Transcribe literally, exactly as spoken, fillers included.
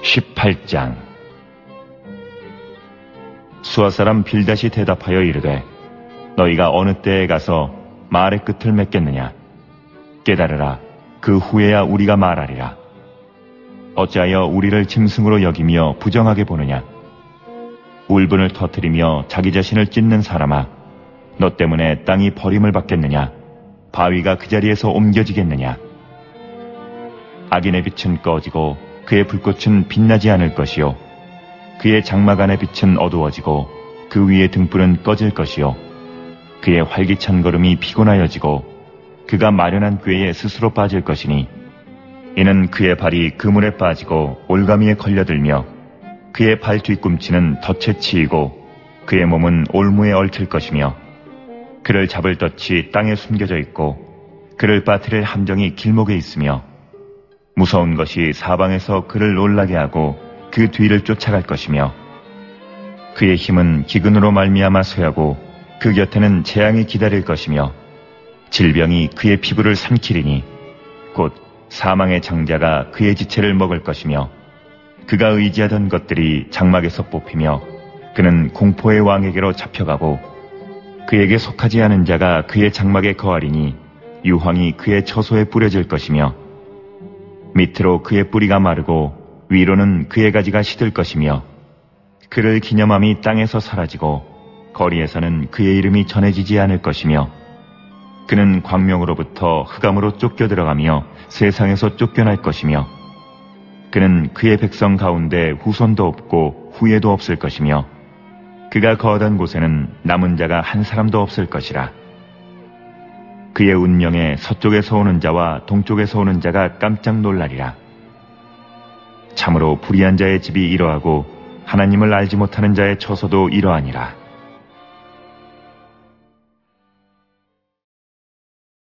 십팔 장. 수아 사람 빌닷이 대답하여 이르되 너희가 어느 때에 가서 말의 끝을 맺겠느냐? 깨달으라. 그 후에야 우리가 말하리라. 어찌하여 우리를 짐승으로 여기며 부정하게 보느냐? 울분을 터뜨리며 자기 자신을 찢는 사람아, 너 때문에 땅이 버림을 받겠느냐? 바위가 그 자리에서 옮겨지겠느냐? 악인의 빛은 꺼지고 그의 불꽃은 빛나지 않을 것이요, 그의 장막 안의 빛은 어두워지고 그 위의 등불은 꺼질 것이요, 그의 활기찬 걸음이 피곤하여지고 그가 마련한 꾀에 스스로 빠질 것이니, 이는 그의 발이 그물에 빠지고 올가미에 걸려들며 그의 발 뒤꿈치는 덫에 치이고 그의 몸은 올무에 얽힐 것이며, 그를 잡을 덫이 땅에 숨겨져 있고 그를 빠뜨릴 함정이 길목에 있으며, 무서운 것이 사방에서 그를 놀라게 하고 그 뒤를 쫓아갈 것이며, 그의 힘은 기근으로 말미암아 쇠하고 그 곁에는 재앙이 기다릴 것이며, 질병이 그의 피부를 삼키리니 곧 사망의 장자가 그의 지체를 먹을 것이며, 그가 의지하던 것들이 장막에서 뽑히며 그는 공포의 왕에게로 잡혀가고, 그에게 속하지 않은 자가 그의 장막에 거하리니 유황이 그의 처소에 뿌려질 것이며, 밑으로 그의 뿌리가 마르고 위로는 그의 가지가 시들 것이며, 그를 기념함이 땅에서 사라지고 거리에서는 그의 이름이 전해지지 않을 것이며, 그는 광명으로부터 흑암으로 쫓겨 들어가며 세상에서 쫓겨날 것이며, 그는 그의 백성 가운데 후손도 없고 후예도 없을 것이며, 그가 거하던 곳에는 남은 자가 한 사람도 없을 것이라. 그의 운명에 서쪽에서 오는 자와 동쪽에서 오는 자가 깜짝 놀라리라. 참으로 불의한 자의 집이 이러하고 하나님을 알지 못하는 자의 처소도 이러하니라.